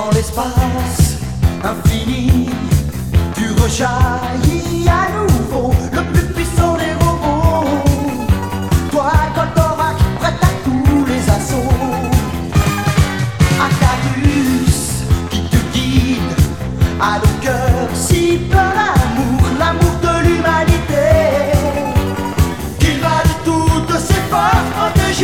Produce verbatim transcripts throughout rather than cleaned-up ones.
Dans l'espace infini, tu rejaillis à nouveau, le plus puissant des robots. Toi, Goldorak, prête à tous les assauts. Aquarius qui te guide à nos cœurs si plein d'amour, l'amour de l'humanité, qu'il va de toutes ses forces protéger.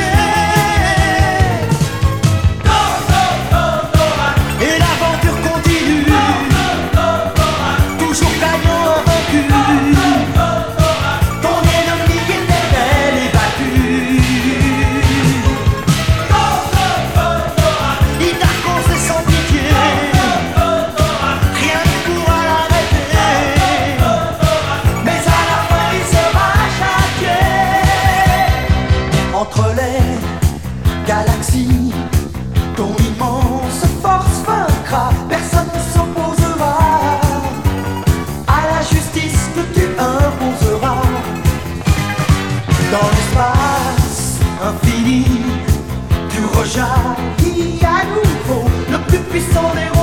Entre les galaxies, ton immense force vaincra. Personne ne s'opposera à la justice que tu imposeras. Dans l'espace infini, tu rejaillis à nouveau, le plus puissant des